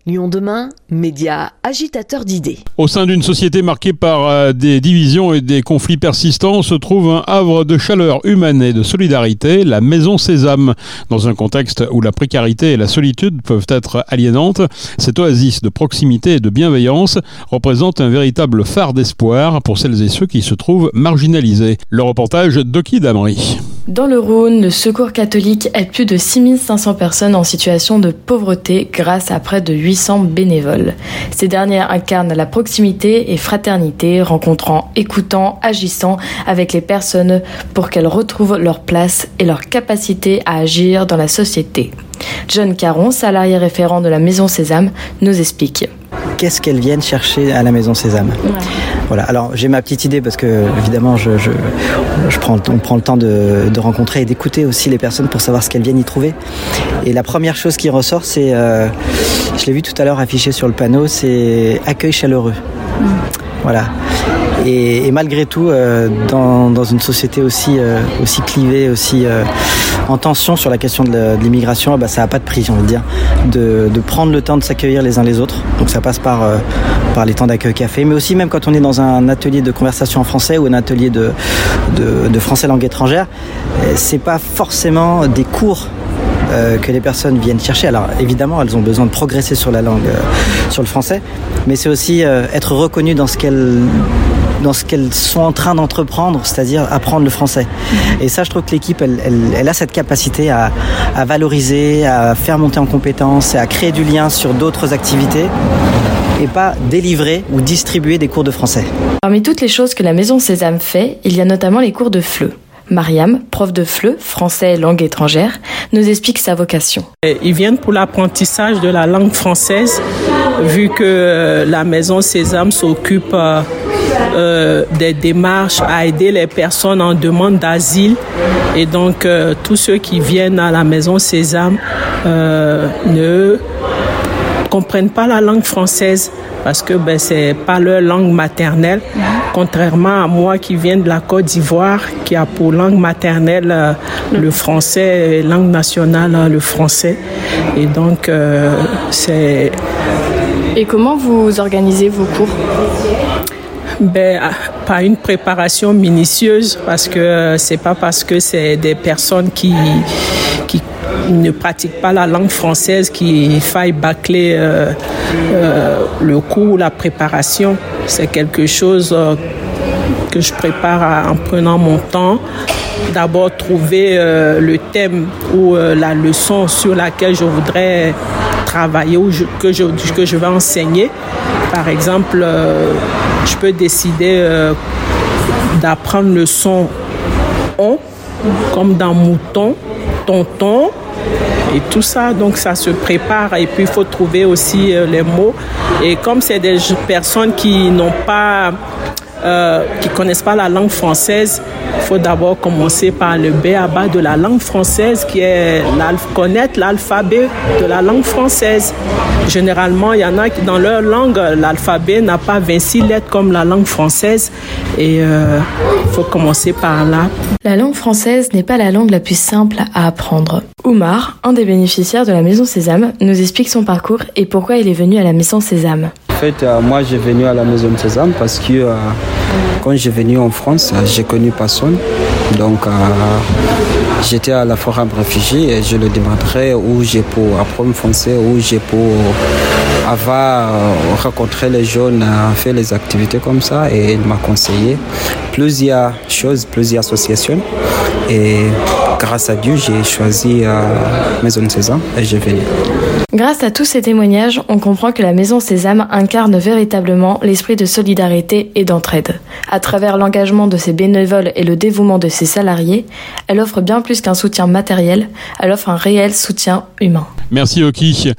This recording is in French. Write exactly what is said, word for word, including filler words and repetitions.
Lyon demain, média agitateur d'idées. Au sein d'une société marquée par euh, des divisions et des conflits persistants se trouve un havre de chaleur humaine et de solidarité, la Maison Sésame. Dans un contexte où la précarité et la solitude peuvent être aliénantes, cette oasis de proximité et de bienveillance représente un véritable phare d'espoir pour celles et ceux qui se trouvent marginalisés. Le reportage d'Oki Damri. Dans le Rhône, le Secours catholique aide plus de six mille cinq cents personnes en situation de pauvreté grâce à près de huit cents bénévoles. Ces dernières incarnent la proximité et fraternité, rencontrant, écoutant, agissant avec les personnes pour qu'elles retrouvent leur place et leur capacité à agir dans la société. John Caron, salarié référent de la Maison Sésame, nous explique. Qu'est-ce qu'elles viennent chercher à la Maison Sésame ? Ouais. Voilà. Alors j'ai ma petite idée parce que évidemment je, je, je prends, on prend le temps de, de rencontrer et d'écouter aussi les personnes pour savoir ce qu'elles viennent y trouver. Et la première chose qui ressort, c'est, euh, je l'ai vu tout à l'heure affiché sur le panneau, c'est accueil chaleureux. Mmh. Voilà. Et, et malgré tout, euh, dans, dans une société aussi, euh, aussi clivée, aussi euh, en tension sur la question de, la, de l'immigration, bah, ça n'a pas de prix, j'ai envie de dire, de, de prendre le temps de s'accueillir les uns les autres. Donc ça passe par, euh, par les temps d'accueil café, mais aussi même quand on est dans un atelier de conversation en français ou un atelier de, de, de français langue étrangère, c'est pas forcément des cours Euh, que les personnes viennent chercher. Alors évidemment, elles ont besoin de progresser sur la langue, euh, sur le français, mais c'est aussi euh, être reconnues dans ce qu'elles dans ce qu'elles sont en train d'entreprendre, c'est-à-dire apprendre le français. Et ça, je trouve que l'équipe, elle, elle, elle a cette capacité à, à valoriser, à faire monter en compétences et à créer du lien sur d'autres activités et pas délivrer ou distribuer des cours de français. Parmi toutes les choses que la Maison Sésame fait, il y a notamment les cours de F L E. Mariam, prof de F L E, français et langue étrangère, nous explique sa vocation. Ils viennent pour l'apprentissage de la langue française, vu que la Maison Sésame s'occupe euh, des démarches à aider les personnes en demande d'asile. Et donc, euh, tous ceux qui viennent à la Maison Sésame euh, ne comprennent pas la langue française parce que ben, c'est pas leur langue maternelle, contrairement à moi qui viens de la Côte d'Ivoire, qui a pour langue maternelle euh, le français, langue nationale euh, le français. Et donc, euh, c'est... Et comment vous organisez vos cours ? Ben, pas une préparation minutieuse, parce que c'est pas parce que c'est des personnes qui, qui ne pratiquent pas la langue française qu'il faille bâcler euh, euh, le cours, la préparation. C'est quelque chose euh, que je prépare en prenant mon temps. D'abord, trouver euh, le thème ou euh, la leçon sur laquelle je voudrais travailler ou je, que, je, que je vais enseigner. Par exemple, euh, je peux décider euh, d'apprendre le son on, comme dans mouton, tonton, et tout ça. Donc, ça se prépare et puis il faut trouver aussi euh, les mots. Et comme c'est des personnes qui n'ont pas... Euh, qui ne connaissent pas la langue française, il faut d'abord commencer par le B A B A de la langue française, qui est connaître l'alphabet de la langue française. Généralement, il y en a qui, dans leur langue, l'alphabet n'a pas vingt-six lettres comme la langue française. Et il euh, faut commencer par là. La langue française n'est pas la langue la plus simple à apprendre. Oumar, un des bénéficiaires de la Maison Sésame, nous explique son parcours et pourquoi il est venu à la Maison Sésame. En fait, euh, moi, j'ai venu à la Maison Sésame parce que euh, quand j'ai venu en France, euh, j'ai connu personne. Donc, euh, j'étais à la forum réfugié et je lui demanderais où j'ai pour apprendre français, où j'ai pour avoir euh, rencontré les jeunes, euh, faire les activités comme ça. Et il m'a conseillé plusieurs choses, plusieurs associations. Et grâce à Dieu, j'ai choisi euh, Maison Sésame et j'ai venu. Grâce à tous ces témoignages, on comprend que la Maison Sésame incarne véritablement l'esprit de solidarité et d'entraide. À travers l'engagement de ses bénévoles et le dévouement de ses salariés, elle offre bien plus qu'un soutien matériel, elle offre un réel soutien humain. Merci Oki.